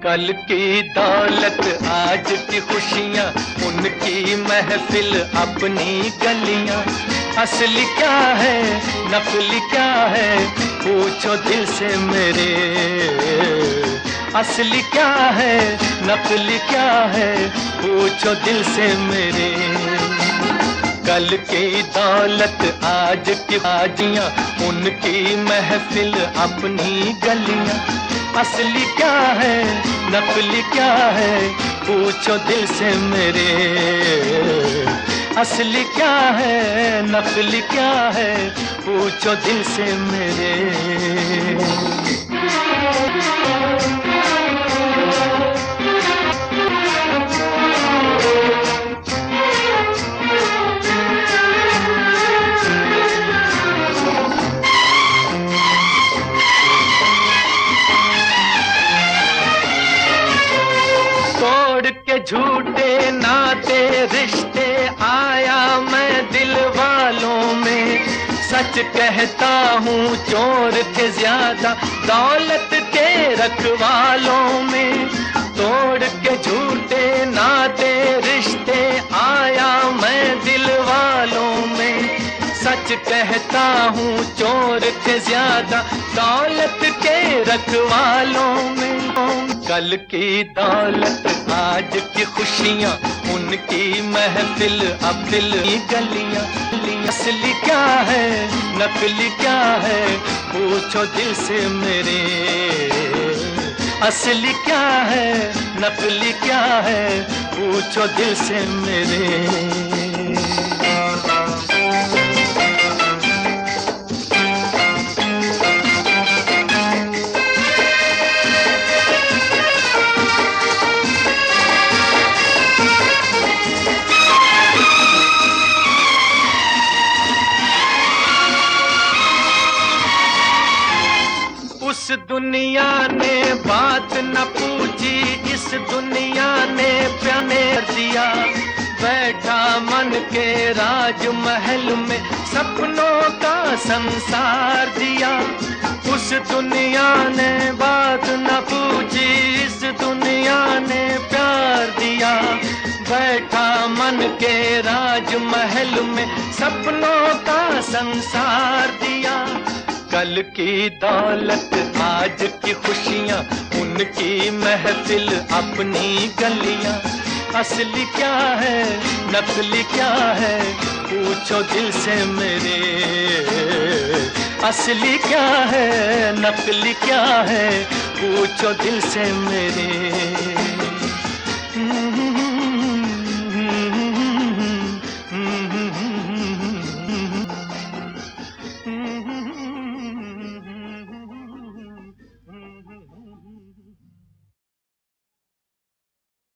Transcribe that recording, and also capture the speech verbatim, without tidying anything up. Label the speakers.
Speaker 1: कल की दौलत आज की खुशियाँ, उनकी महफिल अपनी गलियाँ। असली क्या है नकली क्या है, पूछो दिल से मेरे। असली क्या है नकली क्या है, पूछो दिल से मेरे। कल की दौलत आज की बाजियाँ, उनकी महफिल अपनी गलियाँ। असली क्या है नकली क्या है, पूछो दिल से मेरे। असली क्या है नकली क्या है, पूछो दिल से मेरे। के झूठे नाते रिश्ते आया मैं दिल वालों में। सच कहता हूँ चोर थे ज्यादा दौलत के रखवालों में। तोड़ के झूठे नाते रिश्ते आया मैं दिल वालों में। सच कहता हूँ चोर थे ज्यादा दौलत के रखवालों में। कल की दौलत आज की खुशियाँ, उनकी महफिल अब दिल की गलियाँ। असली क्या है नकली क्या है, पूछो दिल से मेरे। असली क्या है नकली क्या है, पूछो दिल से मेरे। उस दुनिया ने बात न पूछी, इस दुनिया ने प्यार दिया। बैठा मन के राजमहल में सपनों का संसार दिया। उस दुनिया ने बात न पूछी, इस दुनिया ने प्यार दिया। बैठा मन के राजमहल में सपनों का संसार दिया। कल की दौलत आज की खुशियाँ, उनकी महफिल अपनी गलियाँ। असली क्या है नकली क्या है, पूछो दिल से मेरे। असली क्या है नकली क्या है, पूछो दिल से मेरे।